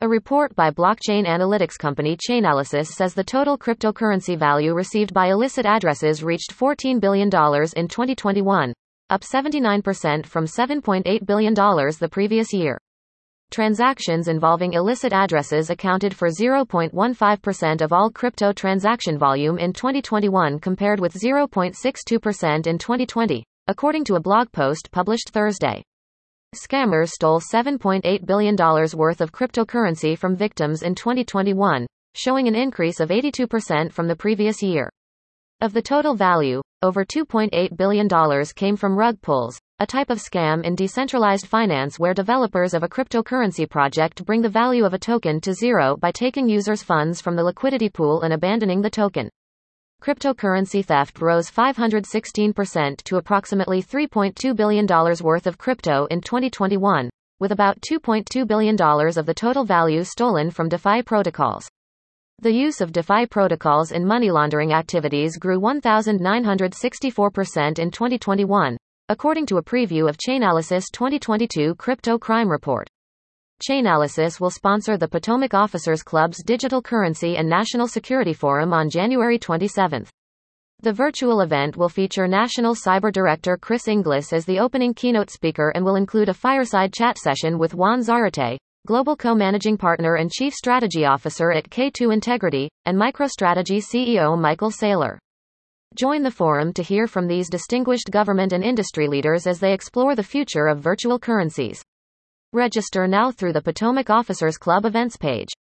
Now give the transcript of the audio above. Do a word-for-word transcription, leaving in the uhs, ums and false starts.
A report by blockchain analytics company Chainalysis says the total cryptocurrency value received by illicit addresses reached fourteen billion dollars in twenty twenty-one, up seventy-nine percent from seven point eight billion dollars the previous year. Transactions involving illicit addresses accounted for zero point one five percent of all crypto transaction volume in twenty twenty-one compared with zero point six two percent in twenty twenty, according to a blog post published Thursday. Scammers stole seven point eight billion dollars worth of cryptocurrency from victims in twenty twenty-one, showing an increase of eighty-two percent from the previous year. Of the total value, over two point eight billion dollars came from rug pulls, a type of scam in decentralized finance where developers of a cryptocurrency project bring the value of a token to zero by taking users' funds from the liquidity pool and abandoning the token. Cryptocurrency theft rose five hundred sixteen percent to approximately three point two billion dollars worth of crypto in twenty twenty-one, with about two point two billion dollars of the total value stolen from DeFi protocols. The use of DeFi protocols in money laundering activities grew one thousand nine hundred sixty-four percent in twenty twenty-one, according to a preview of Chainalysis twenty twenty-two Crypto Crime Report. Chainalysis will sponsor the Potomac Officers Club's Digital Currency and National Security Forum on January twenty-seventh. The virtual event will feature National Cyber Director Chris Inglis as the opening keynote speaker and will include a fireside chat session with Juan Zarate, Global Co-Managing Partner and Chief Strategy Officer at K two Integrity, and MicroStrategy C E O Michael Saylor. Join the forum to hear from these distinguished government and industry leaders as they explore the future of virtual currencies. Register now through the Potomac Officers Club events page.